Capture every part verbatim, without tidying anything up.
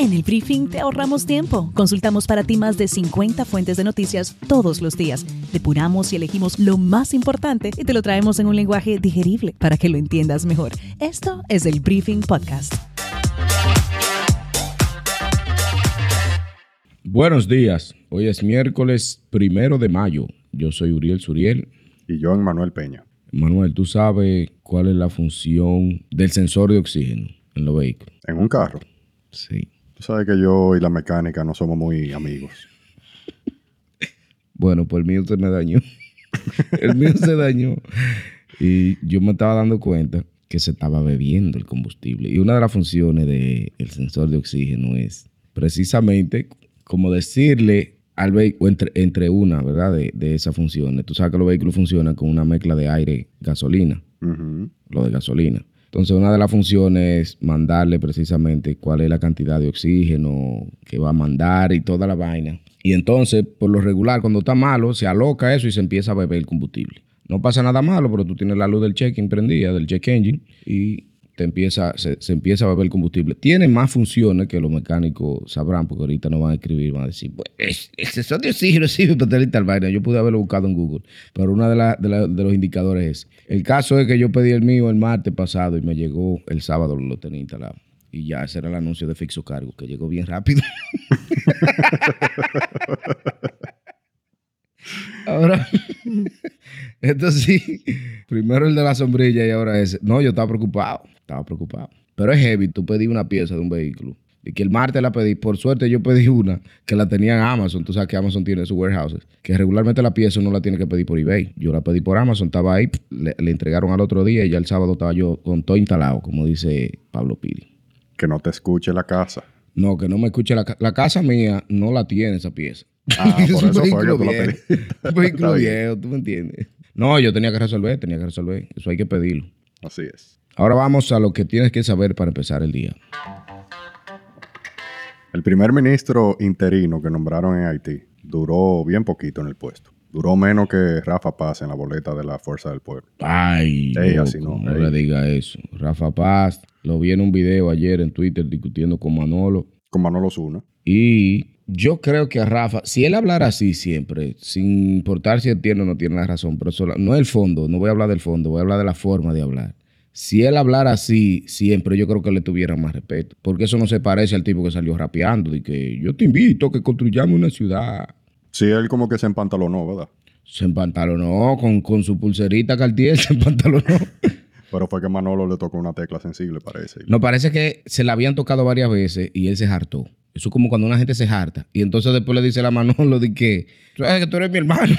En el Briefing te ahorramos tiempo. Consultamos para ti más de cincuenta fuentes de noticias todos los días. Depuramos y elegimos lo más importante y te lo traemos en un lenguaje digerible para que lo entiendas mejor. Esto es el Briefing Podcast. Buenos días. Hoy es miércoles primero de mayo. Yo soy Uriel Suriel. Y yo, Manuel Peña. Manuel, ¿tú sabes cuál es la función del sensor de oxígeno en los vehículos? ¿En un carro? Sí. Tú sabes que yo y la mecánica no somos muy amigos. Bueno, pues el mío se me dañó. El mío se dañó. Y yo me estaba dando cuenta que se estaba bebiendo el combustible. Y una de las funciones del sensor de oxígeno es precisamente como decirle al vehículo, entre, entre una, ¿verdad? De, de esas funciones. Tú sabes que los vehículos funcionan con una mezcla de aire-gasolina. Uh-huh. Lo de gasolina. Entonces, una de las funciones es mandarle precisamente cuál es la cantidad de oxígeno que va a mandar y toda la vaina. Y entonces, por lo regular, cuando está malo, se aloca eso y se empieza a beber el combustible. No pasa nada malo, pero tú tienes la luz del check-in prendida, del check engine, y te empieza, se, se empieza a beber el combustible. Tiene más funciones que los mecánicos sabrán, porque ahorita no van a escribir, van a decir, pues, el sensor de oxígeno sirve para tener tal vaina. Yo pude haberlo buscado en Google, pero uno de, la, de, la, de los indicadores es, el caso es que yo pedí el mío el martes pasado y me llegó el sábado, lo tenía instalado. Y ya, ese era el anuncio de Fixo Cargo, que llegó bien rápido. Ahora, esto sí, primero el de la sombrilla y ahora ese. No, yo estaba preocupado, estaba preocupado. Pero es heavy, tú pedí una pieza de un vehículo y que el martes la pedí. Por suerte yo pedí una que la tenía en Amazon. Tú sabes que Amazon tiene sus warehouses, que regularmente la pieza uno la tiene que pedir por eBay. Yo la pedí por Amazon, estaba ahí, le, le entregaron al otro día y ya el sábado estaba yo con todo instalado, como dice Pablo Piri. Que no te escuche la casa. No, que no me escuche la casa. La casa mía no la tiene esa pieza. Ah, por es eso un fue vehículo que tú viejo. la Un vehículo viejo, ¿tú me entiendes? No, yo tenía que resolver, tenía que resolver. Eso hay que pedirlo. Así es. Ahora vamos a lo que tienes que saber para empezar el día. El primer ministro interino que nombraron en Haití duró bien poquito en el puesto. Duró menos que Rafa Paz en la boleta de la Fuerza del Pueblo. Ay, ey, loco, así no, no ey. le diga eso. Rafa Paz, lo vi en un video ayer en Twitter discutiendo con Manolo. Con Manolo Zuna. Y yo creo que a Rafa, si él hablara así siempre, sin importar si él tiene o no tiene la razón, pero eso, no el fondo, no voy a hablar del fondo, voy a hablar de la forma de hablar. Si él hablara así siempre, yo creo que le tuviera más respeto. Porque eso no se parece al tipo que salió rapeando de que yo te invito a que construyamos una ciudad. Sí, él como que se empantalonó, ¿verdad? Se empantalonó con, con su pulserita Cartier, se empantalonó. Pero fue que Manolo le tocó una tecla sensible, parece. No, parece que se la habían tocado varias veces y él se hartó. Eso es como cuando una gente se harta. Y entonces después le dice a la Manolo de que, sabes que tú eres mi hermano.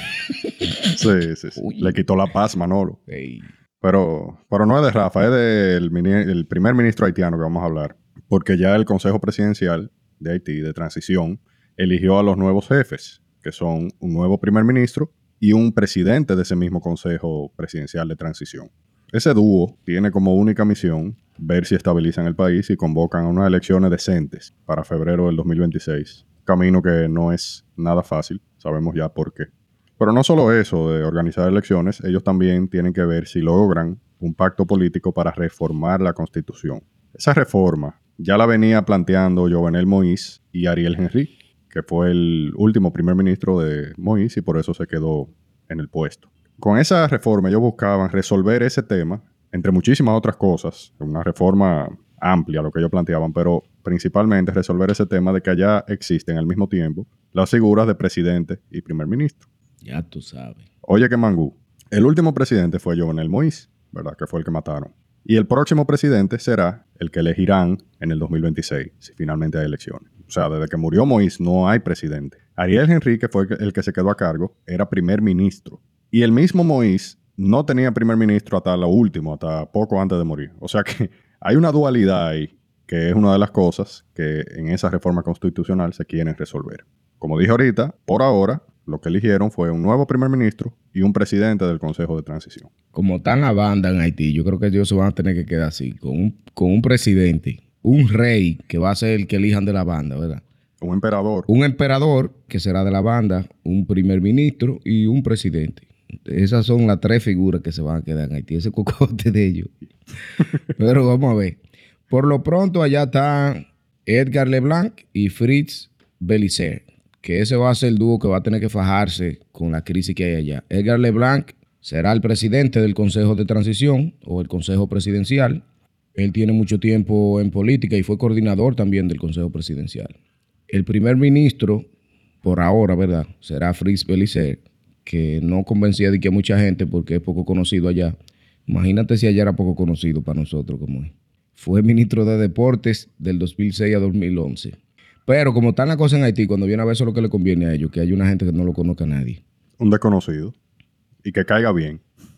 Sí, sí, sí. Uy. Le quitó la paz Manolo. Hey. Pero, pero no es de Rafa, es del mini, el primer ministro haitiano que vamos a hablar. Porque ya el Consejo Presidencial de Haití, de transición, eligió a los nuevos jefes, que son un nuevo primer ministro y un presidente de ese mismo Consejo Presidencial de Transición. Ese dúo tiene como única misión ver si estabilizan el país y convocan a unas elecciones decentes para febrero del dos mil veintiséis. Camino que no es nada fácil, sabemos ya por qué. Pero no solo eso de organizar elecciones, ellos también tienen que ver si logran un pacto político para reformar la Constitución. Esa reforma ya la venía planteando Jovenel Moïse y Ariel Henry, que fue el último primer ministro de Moïse y por eso se quedó en el puesto. Con esa reforma ellos buscaban resolver ese tema, entre muchísimas otras cosas, una reforma amplia lo que ellos planteaban, pero principalmente resolver ese tema de que allá existen al mismo tiempo las figuras de presidente y primer ministro. Ya tú sabes. Oye que mangú, el último presidente fue Jovenel Moïse, ¿verdad? Que fue el que mataron. Y el próximo presidente será el que elegirán en el dos mil veintiséis, si finalmente hay elecciones. O sea, desde que murió Moïse no hay presidente. Ariel Henry, que fue el que se quedó a cargo, era primer ministro. Y el mismo Moïse no tenía primer ministro hasta lo último, hasta poco antes de morir. O sea que hay una dualidad ahí, que es una de las cosas que en esa reforma constitucional se quieren resolver. Como dije ahorita, por ahora, lo que eligieron fue un nuevo primer ministro y un presidente del Consejo de Transición. Como están la banda en Haití, yo creo que ellos se van a tener que quedar así, con un, con un presidente, un rey que va a ser el que elijan de la banda, ¿verdad? Un emperador. Un emperador que será de la banda, un primer ministro y un presidente. Esas son las tres figuras que se van a quedar en Haití, ese cocote de ellos. Pero vamos a ver. Por lo pronto allá está Edgar Leblanc y Fritz Belisaire, que ese va a ser el dúo que va a tener que fajarse con la crisis que hay allá. Edgar Leblanc será el presidente del Consejo de Transición o el Consejo Presidencial. Él tiene mucho tiempo en política y fue coordinador también del Consejo Presidencial. El primer ministro, por ahora, ¿verdad?, será Fritz Belisaire, que no convencía de que mucha gente porque es poco conocido allá. Imagínate si allá era poco conocido para nosotros como es. Fue ministro de Deportes del dos mil seis a dos mil once. Pero como está la cosa en Haití, cuando viene a ver eso es lo que le conviene a ellos, que hay una gente que no lo conozca a nadie. Un desconocido. Y que caiga bien.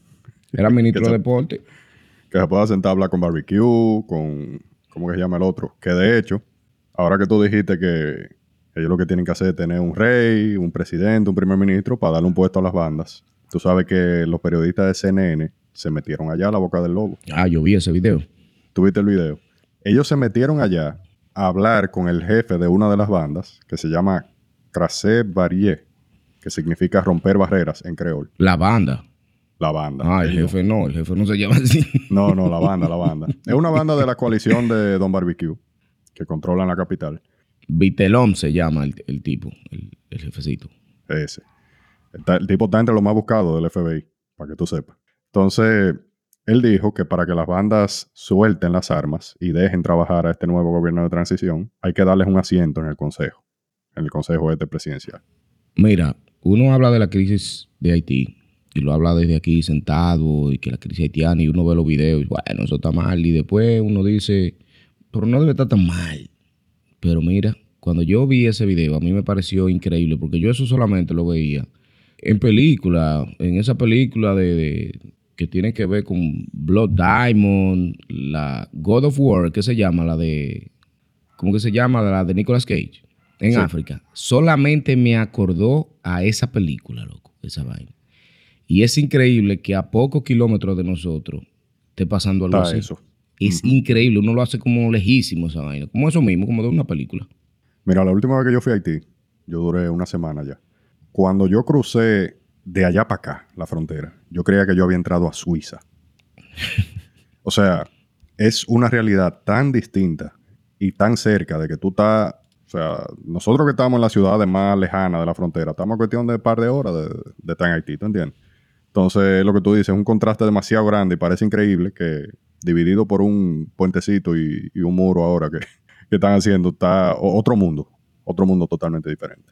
Era ministro que de se, Deportes. Que se pueda sentar a hablar con barbecue, con... ¿Cómo que se llama el otro? Que de hecho, ahora que tú dijiste que ellos lo que tienen que hacer es tener un rey, un presidente, un primer ministro para darle un puesto a las bandas. Tú sabes que los periodistas de C N N se metieron allá a la boca del lobo. Ah, yo vi ese video. ¿Tuviste el video? Ellos se metieron allá a hablar con el jefe de una de las bandas, que se llama Crasé Barrier, que significa romper barreras en creol. La banda. La banda. Ah, el ellos. jefe no, el jefe no se llama así. No, no, la banda, la banda. Es una banda de la coalición de Don Barbecue, que controlan la capital. Vitelón se llama el, el tipo, el, el jefecito. Ese. El, el tipo está entre los más buscados del F B I, para que tú sepas. Entonces, él dijo que para que las bandas suelten las armas y dejen trabajar a este nuevo gobierno de transición, hay que darles un asiento en el consejo, en el consejo este presidencial. Mira, uno habla de la crisis de Haití y lo habla desde aquí sentado y que la crisis haitiana y uno ve los videos y bueno, eso está mal y después uno dice, pero no debe estar tan mal. Pero mira, cuando yo vi ese video a mí me pareció increíble porque yo eso solamente lo veía en película, en esa película de, de que tiene que ver con Blood Diamond, la God of War, ¿qué se llama? La de, ¿cómo que se llama? La de Nicolas Cage, en sí. África. Solamente me acordó a esa película, loco, esa vaina. Y es increíble que a pocos kilómetros de nosotros esté pasando algo Está así. Eso. Es uh-huh. increíble, uno lo hace como lejísimo esa vaina, como eso mismo, como de una película. Mira, la última vez que yo fui a Haití, yo duré una semana ya. Cuando yo crucé de allá para acá, la frontera, yo creía que yo había entrado a Suiza. O sea, es una realidad tan distinta y tan cerca de que tú estás... O sea, nosotros que estamos en las ciudades más lejanas de la frontera, estamos a cuestión de un par de horas de, de estar en Haití, ¿tú entiendes? Entonces, lo que tú dices es un contraste demasiado grande y parece increíble que dividido por un puentecito y, y un muro ahora que, que están haciendo, está otro mundo, otro mundo totalmente diferente.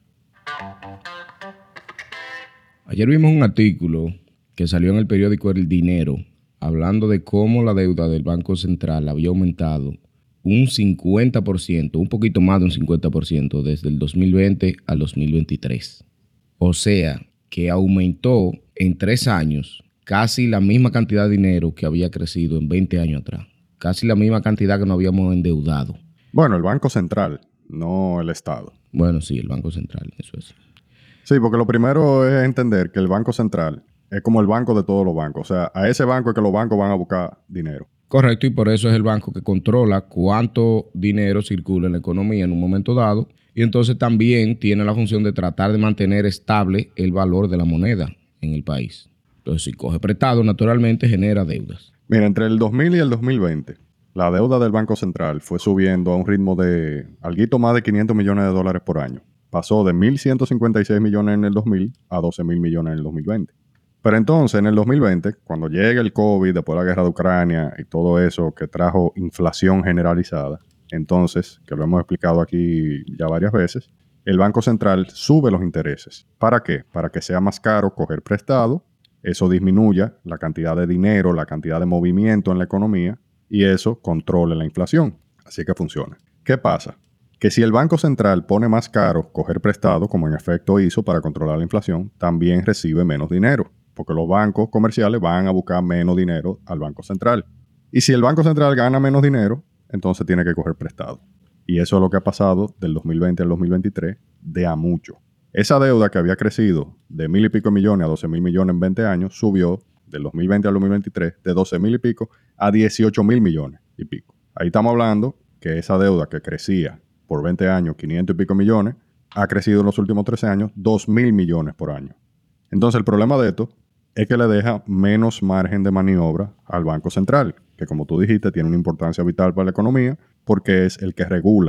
Ayer vimos un artículo que salió en el periódico El Dinero hablando de cómo la deuda del Banco Central había aumentado un cincuenta por ciento, un poquito más de un cincuenta por ciento desde el dos mil veinte al dos mil veintitrés. O sea, que aumentó en tres años casi la misma cantidad de dinero que había crecido en veinte años atrás. Casi la misma cantidad que nos habíamos endeudado. Bueno, el Banco Central, no el Estado. Bueno, sí, el Banco Central, eso es. Sí, porque lo primero es entender que el Banco Central es como el banco de todos los bancos. O sea, a ese banco es que los bancos van a buscar dinero. Correcto, y por eso es el banco que controla cuánto dinero circula en la economía en un momento dado. Y entonces también tiene la función de tratar de mantener estable el valor de la moneda en el país. Entonces, si coge prestado, naturalmente genera deudas. Mira, entre el dos mil y el dos mil veinte, la deuda del Banco Central fue subiendo a un ritmo de algo más de quinientos millones de dólares por año. Pasó de mil ciento cincuenta y seis millones en el dos mil a doce mil millones en el dos mil veinte. Pero entonces, en el dos mil veinte, cuando llega el COVID, después de la guerra de Ucrania y todo eso que trajo inflación generalizada, entonces, que lo hemos explicado aquí ya varias veces, el Banco Central sube los intereses. ¿Para qué? Para que sea más caro coger prestado, eso disminuya la cantidad de dinero, la cantidad de movimiento en la economía y eso controle la inflación. Así que funciona. ¿Qué pasa? Que si el Banco Central pone más caro coger prestado, como en efecto hizo para controlar la inflación, también recibe menos dinero, porque los bancos comerciales van a buscar menos dinero al Banco Central. Y si el Banco Central gana menos dinero, entonces tiene que coger prestado. Y eso es lo que ha pasado del dos mil veinte al dos mil veintitrés de a mucho. Esa deuda que había crecido de mil y pico millones a doce mil millones en veinte años subió del dos mil veinte al dos mil veintitrés de doce mil y pico a dieciocho mil millones y pico. Ahí estamos hablando que esa deuda que crecía por veinte años, quinientos y pico millones, ha crecido en los últimos trece años dos mil millones por año. Entonces el problema de esto es que le deja menos margen de maniobra al Banco Central, que como tú dijiste tiene una importancia vital para la economía porque es el que regula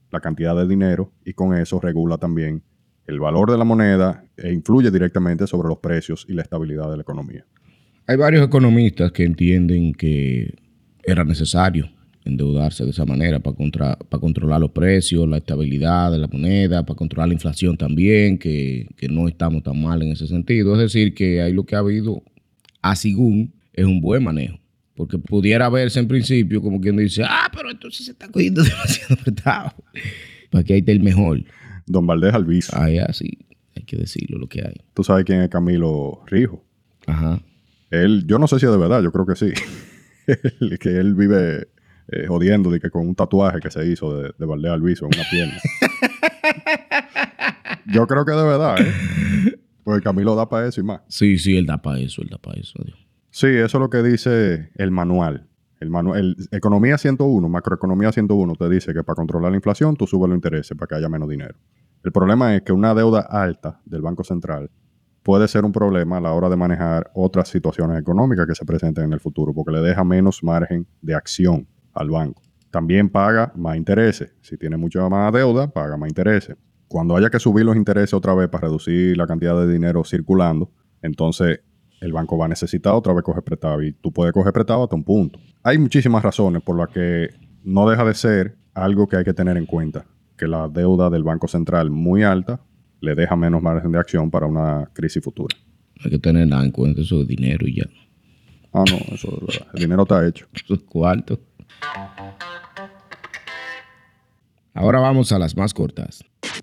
la cantidad de dinero y con eso regula también el valor de la moneda e influye directamente sobre los precios y la estabilidad de la economía. Hay varios economistas que entienden que era necesario endeudarse de esa manera para, contra, para controlar los precios, la estabilidad de la moneda, para controlar la inflación también, que, que no estamos tan mal en ese sentido. Es decir, que ahí lo que ha habido, a según, es un buen manejo. Porque pudiera verse en principio como quien dice, ah, pero entonces se está cogiendo demasiado prestado. Para que ahí esté el mejor. Don Valdés Alviso. Ahí así, hay que decirlo lo que hay. ¿Tú sabes quién es Camilo Rijo? Ajá. Él, yo no sé si es de verdad, yo creo que sí. Que él vive eh, jodiendo de que con un tatuaje que se hizo de, de Valdés Alviso en una pierna. Yo creo que de verdad, ¿eh? Porque Camilo da para eso y más. Sí, sí, él da para eso, él da para eso. Dios. Sí, eso es lo que dice el manual. El manual, el Economía ciento uno, Macroeconomía ciento uno, te dice que para controlar la inflación tú subes los intereses para que haya menos dinero. El problema es que una deuda alta del Banco Central puede ser un problema a la hora de manejar otras situaciones económicas que se presenten en el futuro, porque le deja menos margen de acción al banco. También paga más intereses. Si tiene mucha más deuda, paga más intereses. Cuando haya que subir los intereses otra vez para reducir la cantidad de dinero circulando, entonces el banco va a necesitar otra vez coger prestado y tú puedes coger prestado hasta un punto. Hay muchísimas razones por las que no deja de ser algo que hay que tener en cuenta, que la deuda del Banco Central muy alta le deja menos margen de acción para una crisis futura. No hay que tener nada en cuenta, eso es dinero y ya. Ah, no, eso es verdad. El dinero está hecho. Eso es cuarto. Ahora vamos a las más cortas.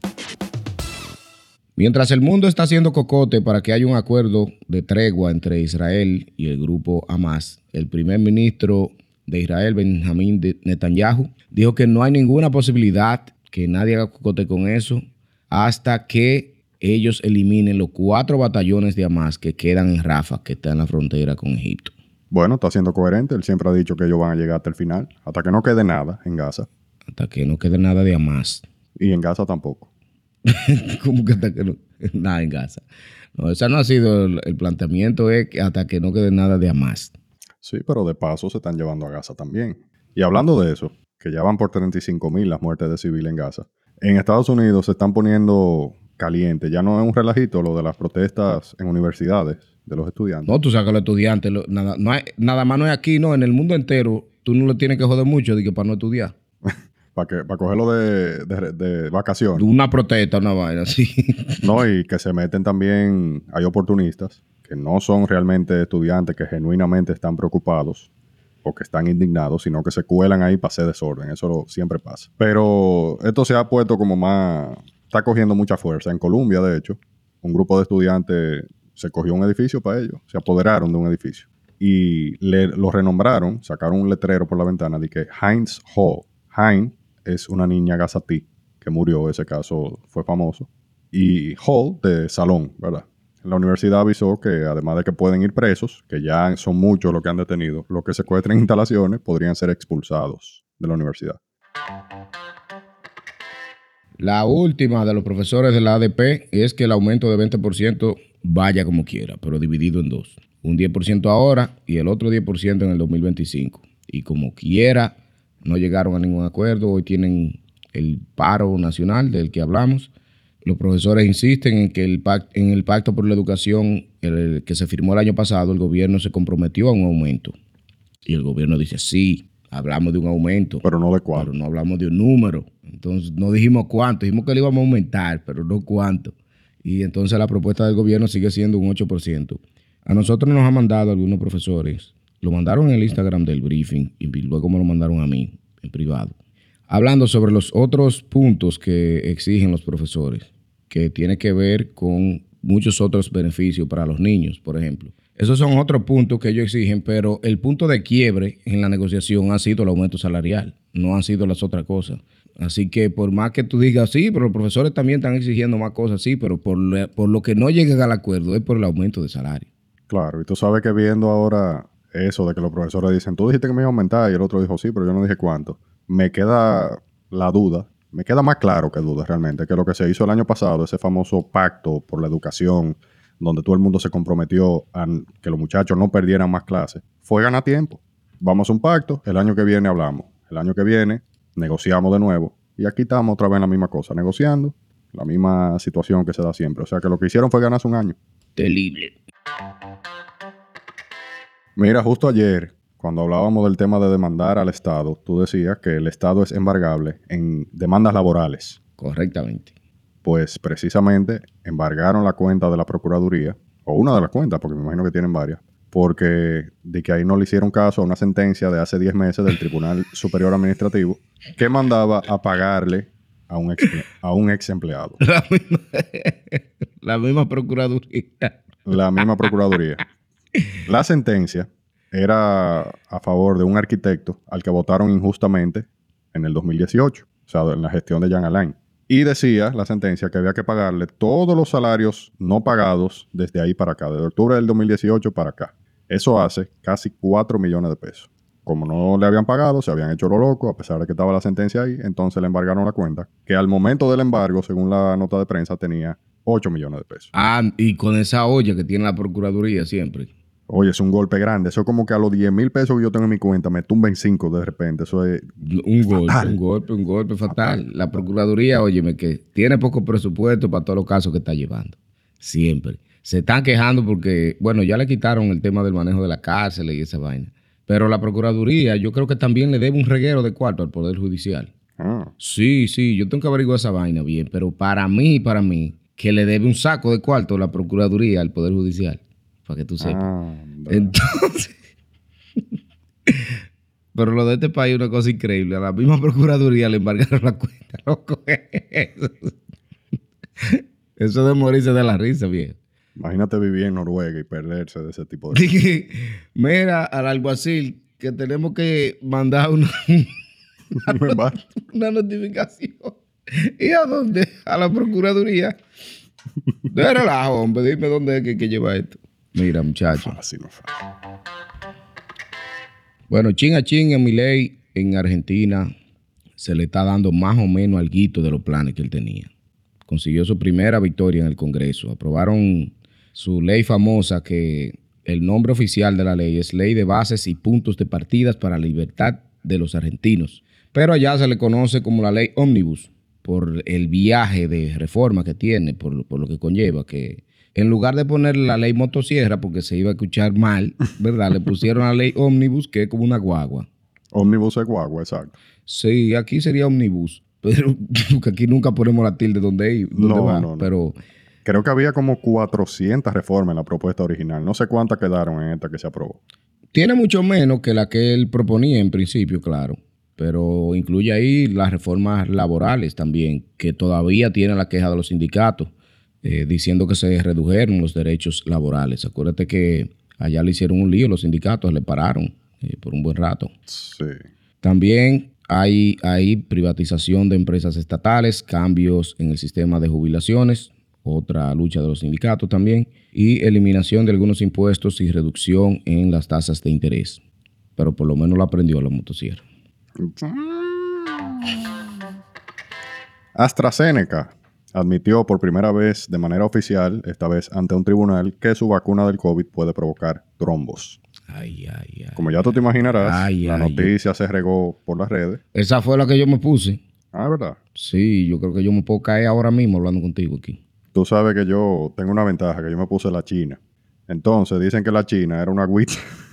Mientras el mundo está haciendo cocote para que haya un acuerdo de tregua entre Israel y el grupo Hamas, el primer ministro de Israel, Benjamín Netanyahu, dijo que no hay ninguna posibilidad que nadie haga cocote con eso hasta que ellos eliminen los cuatro batallones de Hamas que quedan en Rafah, que está en la frontera con Egipto. Bueno, está siendo coherente. Él siempre ha dicho que ellos van a llegar hasta el final, hasta que no quede nada en Gaza. Hasta que no quede nada de Hamas. Y en Gaza tampoco. ¿Cómo que hasta que no nada en Gaza? No, ese no ha sido el, el planteamiento, es que hasta que no quede nada de Hamas. Sí, pero de paso se están llevando a Gaza también. Y hablando de eso, que ya van por treinta y cinco mil las muertes de civiles en Gaza, en Estados Unidos se están poniendo caliente. Ya no es un relajito lo de las protestas en universidades de los estudiantes. No, tú sabes que los estudiantes, lo, nada, no hay, nada más no es aquí, no, en el mundo entero, tú no lo tienes que joder mucho de que para no estudiar. Para que para cogerlo de, de, de vacaciones. Una protesta, una vaina así. No, y que se meten también, hay oportunistas que no son realmente estudiantes que genuinamente están preocupados o que están indignados, sino que se cuelan ahí para hacer desorden. Eso lo, siempre pasa. Pero esto se ha puesto como más, está cogiendo mucha fuerza. En Colombia, de hecho, un grupo de estudiantes se cogió un edificio para ellos, se apoderaron de un edificio y le, lo renombraron, sacaron un letrero por la ventana de que Heinz Hall. Heinz es una niña gazatí que murió, ese caso fue famoso. Y Hall de salón, ¿verdad? La universidad avisó que además de que pueden ir presos, que ya son muchos los que han detenido, los que secuestren instalaciones podrían ser expulsados de la universidad. La última de los profesores de la A D P es que el aumento de veinte por ciento vaya como quiera, pero dividido en dos. Un diez por ciento ahora y el otro diez por ciento en el dos mil veinticinco. Y como quiera, no llegaron a ningún acuerdo. Hoy tienen el paro nacional del que hablamos. Los profesores insisten en que el pacto, en el Pacto por la Educación el que se firmó el año pasado, el gobierno se comprometió a un aumento. Y el gobierno dice, sí, hablamos de un aumento. Pero no de cuánto. Pero no hablamos de un número. Entonces no dijimos cuánto. Dijimos que le íbamos a aumentar, pero no cuánto. Y entonces la propuesta del gobierno sigue siendo un ocho por ciento. A nosotros nos han mandado algunos profesores. Lo mandaron en el Instagram del briefing y luego me lo mandaron a mí en privado. Hablando sobre los otros puntos que exigen los profesores, que tiene que ver con muchos otros beneficios para los niños, por ejemplo. Esos son otros puntos que ellos exigen, pero el punto de quiebre en la negociación ha sido el aumento salarial, no han sido las otras cosas. Así que por más que tú digas, sí, pero los profesores también están exigiendo más cosas, sí, pero por, le, por lo que no lleguen al acuerdo es por el aumento de salario. Claro, y tú sabes que viendo ahora eso de que los profesores dicen, tú dijiste que me iba a aumentar, y el otro dijo, sí, pero yo no dije cuánto. Me queda la duda, me queda más claro que duda realmente, que lo que se hizo el año pasado, ese famoso pacto por la educación, donde todo el mundo se comprometió a que los muchachos no perdieran más clases, fue ganar tiempo. Vamos a un pacto, el año que viene hablamos. El año que viene negociamos de nuevo Y aquí estamos otra vez en la misma cosa, negociando, la misma situación que se da siempre. O sea que lo que hicieron fue ganarse un año. Terrible. Mira, justo ayer, cuando hablábamos del tema de demandar al Estado, tú decías que el Estado es embargable en demandas laborales. Correctamente. Pues precisamente embargaron la cuenta de la Procuraduría, o una de las cuentas, porque me imagino que tienen varias, porque de que ahí no le hicieron caso a una sentencia de hace diez meses del Tribunal Superior Administrativo que mandaba a pagarle a un ex, a un ex empleado. La misma, la misma Procuraduría. La misma Procuraduría. La sentencia era a favor de un arquitecto al que votaron injustamente en el dos mil dieciocho, o sea, en la gestión de Jean Alain. Y decía la sentencia que había que pagarle todos los salarios no pagados desde ahí para acá, desde octubre del dos mil dieciocho para acá. Eso hace casi cuatro millones de pesos. Como no le habían pagado, se habían hecho lo loco, a pesar de que estaba la sentencia ahí, entonces le embargaron la cuenta, que al momento del embargo, según la nota de prensa, tenía ocho millones de pesos. Ah, y con esa olla que tiene la Procuraduría siempre. Oye, es un golpe grande. Eso es como que a los diez mil pesos que yo tengo en mi cuenta me tumben cinco de repente. Eso es un golpe, fatal. un golpe, un golpe fatal. fatal. La Procuraduría, óyeme, que tiene poco presupuesto para todos los casos que está llevando. Siempre. Se están quejando porque, bueno, ya le quitaron el tema del manejo de la cárcel y esa vaina. Pero la Procuraduría, yo creo que también le debe un reguero de cuarto al Poder Judicial. Ah. Sí, sí, yo tengo que averiguar esa vaina bien. Pero para mí, para mí, que le debe un saco de cuarto la Procuraduría al Poder Judicial. Para que tú sepas. Ah, entonces, pero lo de este país es una cosa increíble. A la misma Procuraduría le embargaron la cuenta, loco. Eso, eso de morirse de la risa, viejo. Imagínate vivir en Noruega y perderse de ese tipo de cosas. Mira, al alguacil que tenemos que mandar una, una, una notificación. ¿Y a dónde? A la Procuraduría. De relajo, hombre. Dime dónde es que hay que llevar esto. Mira, muchacho. Fácil, no fácil. Bueno, chin a chin en Milei en Argentina se le está dando más o menos alguito de los planes que él tenía. Consiguió su primera victoria en el Congreso. Aprobaron su ley famosa que el nombre oficial de la ley es Ley de Bases y Puntos de Partidas para la Libertad de los Argentinos. Pero allá se le conoce como la ley Ómnibus por el viaje de reforma que tiene, por, por lo que conlleva que... En lugar de poner la ley motosierra, porque se iba a escuchar mal, ¿verdad? Le pusieron la ley ómnibus, que es como una guagua. Ómnibus es guagua, exacto. Sí, aquí sería ómnibus. Pero aquí nunca ponemos la tilde donde, donde no, va. No, no. Pero creo que había como cuatrocientas reformas en la propuesta original. No sé cuántas quedaron en esta que se aprobó. Tiene mucho menos que la que él proponía en principio, claro. Pero incluye ahí las reformas laborales también, que todavía tiene la queja de los sindicatos. Eh, diciendo que se redujeron los derechos laborales. Acuérdate que allá le hicieron un lío, los sindicatos le pararon eh, por un buen rato. Sí. También hay, hay privatización de empresas estatales, cambios en el sistema de jubilaciones, otra lucha de los sindicatos también, y eliminación de algunos impuestos y reducción en las tasas de interés. Pero por lo menos lo aprendió la motosierra. AstraZeneca admitió por primera vez de manera oficial, esta vez ante un tribunal, que su vacuna del COVID puede provocar trombos. Ay, ay, ay. Como ya tú te imaginarás, ay, la ay, noticia ay. se regó por las redes. Esa fue la que yo me puse. Ah, ¿verdad? Sí, yo creo que yo me puedo caer ahora mismo hablando contigo aquí. Tú sabes que yo tengo una ventaja, que yo me puse la China. Entonces dicen que la China era una agüita.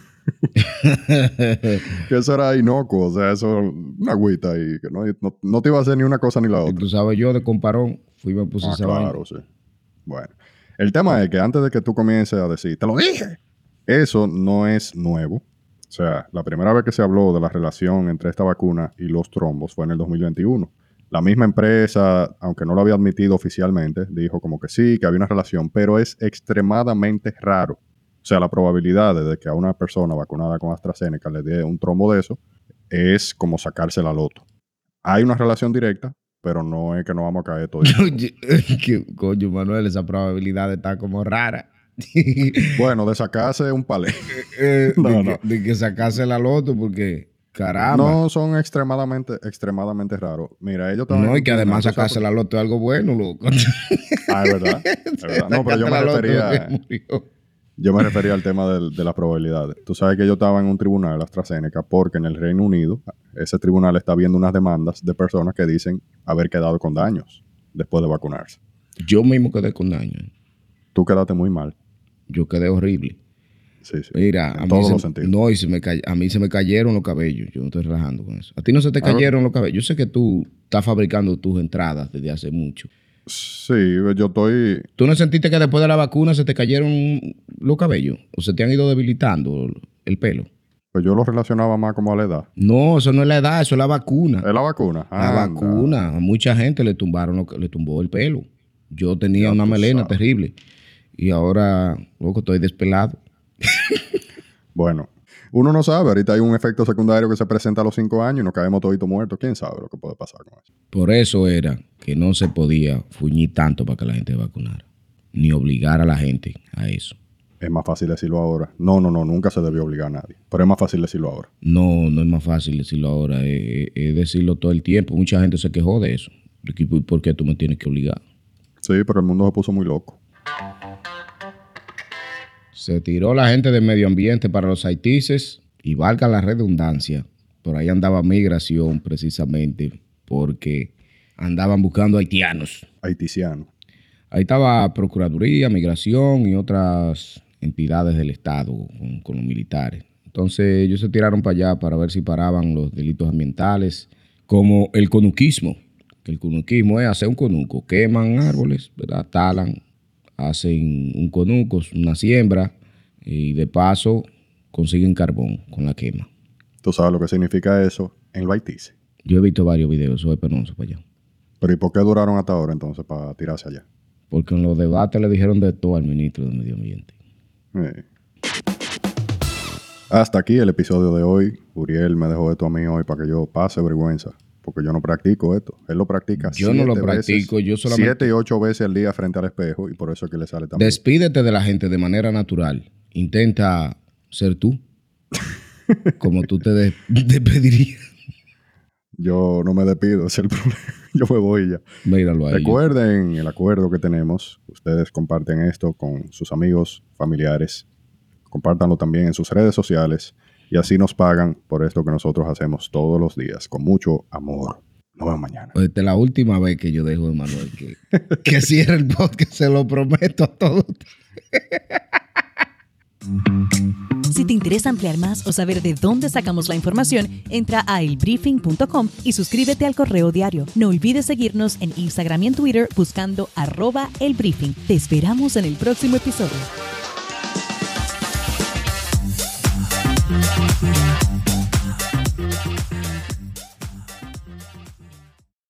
Que eso era inocuo, o sea, eso, una agüita ahí, que no, no, no te iba a hacer ni una cosa ni la otra. Y tú sabes, yo de comparón fui y me puse ah, esa claro, vaina. sí. Bueno, el tema es que antes de que tú comiences a decir, te lo dije, eso no es nuevo. O sea, la primera vez que se habló de la relación entre esta vacuna y los trombos fue en el dos mil veintiuno. La misma empresa, aunque no lo había admitido oficialmente, dijo como que sí, que había una relación, pero es extremadamente raro. O sea, la probabilidad de que a una persona vacunada con AstraZeneca le dé un trombo de eso es como sacarse la loto. Hay una relación directa, pero no es que nos vamos a caer todo. Coño, Manuel, esa probabilidad está como rara. Bueno, de sacarse un palé. eh, no, de, no. Que, de que sacarse la loto, porque caramba. No, son extremadamente, extremadamente raros. Mira, ellos también. No, y que además sacarse la loto es algo bueno, loco. Ah, es verdad. Es verdad. No, pero yo me refería. Yo me refería al tema de, de las probabilidades. Tú sabes que yo estaba en un tribunal, AstraZeneca, porque en el Reino Unido ese tribunal está viendo unas demandas de personas que dicen haber quedado con daños después de vacunarse. Yo mismo quedé con daño. Tú quedaste muy mal. Yo quedé horrible. Sí, sí. Mira, en a mí, todos se, los sentidos. no, y se me cay, a mí se me cayeron los cabellos. Yo no estoy relajando con eso. ¿A ti no se te cayeron los cabellos? Yo sé que tú estás fabricando tus entradas desde hace mucho. Sí, yo estoy... ¿Tú no sentiste que después de la vacuna se te cayeron los cabellos? ¿O se te han ido debilitando el pelo? Pues yo lo relacionaba más como a la edad. No, eso no es la edad, eso es la vacuna. ¿Es la vacuna? La Anda. vacuna. A mucha gente le tumbaron, lo, le tumbó el pelo. Yo tenía Ya una tú melena sabes. terrible. Y ahora, loco, estoy despelado. Bueno, uno no sabe. Ahorita hay un efecto secundario que se presenta a los cinco años y nos caemos toditos muertos. ¿Quién sabe lo que puede pasar con eso? Por eso era que no se podía fuñir tanto para que la gente vacunara. Ni obligar a la gente a eso. Es más fácil decirlo ahora. No, no, no. Nunca se debió obligar a nadie. Pero es más fácil decirlo ahora. No, no es más fácil decirlo ahora. Es, es decirlo todo el tiempo. Mucha gente se quejó de eso. ¿Y por qué tú me tienes que obligar? Sí, pero el mundo se puso muy loco. Se tiró la gente del medio ambiente para los haitises y valga la redundancia, por ahí andaba migración precisamente porque andaban buscando haitianos. Haiticiano. Ahí estaba Procuraduría, Migración y otras entidades del Estado con, con los militares. Entonces ellos se tiraron para allá para ver si paraban los delitos ambientales, como el conuquismo, que el conuquismo es hacer un conuco, queman árboles, ¿verdad? Talan, hacen un conuco, una siembra, y de paso consiguen carbón con la quema. ¿Tú sabes lo que significa eso en los haitises? Yo he visto varios videos, eso es penoso para allá. Pero ¿y por qué duraron hasta ahora entonces para tirarse allá? Porque en los debates le dijeron de todo al ministro del Medio Ambiente. Eh. Hasta aquí el episodio de hoy. Uriel me dejó esto a mí hoy para que yo pase vergüenza. Porque yo no practico esto. Él lo practica Yo no lo siete practico, veces, yo solamente... Siete y ocho veces al día frente al espejo y por eso es que le sale tan bien. Despídete de la gente de manera natural. Intenta ser tú. Como tú te des- despedirías. Yo no me despido, ese es el problema. Yo me voy ya. Míralo ahí. Recuerden el acuerdo que tenemos. Ustedes comparten esto con sus amigos, familiares. Compártanlo también en sus redes sociales. Y así nos pagan por esto que nosotros hacemos todos los días, con mucho amor. Nos vemos mañana. Esta es la última vez que yo dejo a Emanuel que, que cierre el podcast, se lo prometo a todos. Si te interesa ampliar más o saber de dónde sacamos la información, entra a el briefing punto com y suscríbete al correo diario. No olvides seguirnos en Instagram y en Twitter buscando arroba elbriefing. Te esperamos en el próximo episodio.